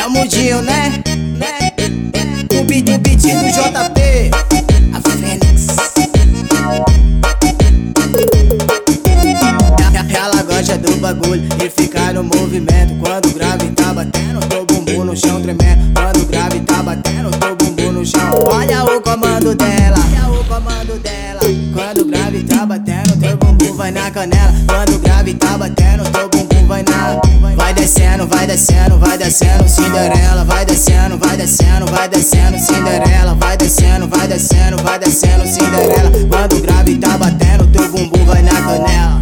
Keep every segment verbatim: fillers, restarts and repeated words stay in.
É o mundinho, né? O beat, o beat do J P, a Fênix. Ela gosta do bagulho e fica no movimento. Quando o grave tá batendo, teu bumbum no chão tremendo. Quando o grave tá batendo, teu bumbum no chão. Olha o comando dela, olha o comando dela. Quando o grave tá batendo, teu bumbum vai na canela. Quando o grave tá batendo, teu bumbum vai na. Vai descendo, vai descendo, vai descendo, Cinderela. Vai descendo, vai descendo, vai descendo, Cinderela. Vai descendo, vai descendo, vai descendo, Cinderela. Quando o grave tá batendo, teu bumbum vai na canela.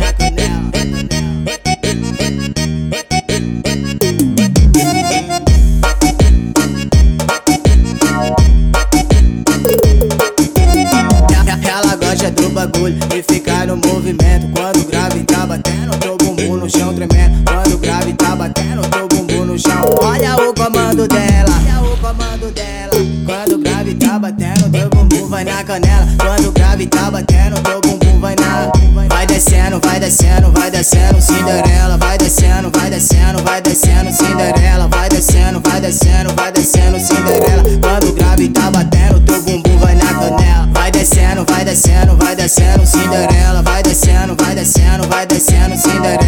Ela gosta do bagulho e fica no movimento. Quando o grave tá batendo, teu bumbum no chão tremendo. Quando o grave tá batendo, teu bumbum no chão. Olha o comando dela, olha o comando dela. Quando o grave tá batendo, teu bumbum vai na canela. Quando o grave tá batendo, teu bumbum vai na. Vai descendo, vai descendo, vai descendo, Cinderela. Vai descendo, vai descendo, vai descendo, Cinderela. Vai descendo, vai descendo, vai descendo, Cinderela. Quando o grave tá batendo, teu bumbum vai na canela. Vai descendo, vai descendo, vai descendo, Cinderela. Vai descendo, vai descendo, vai descendo, Cinderela.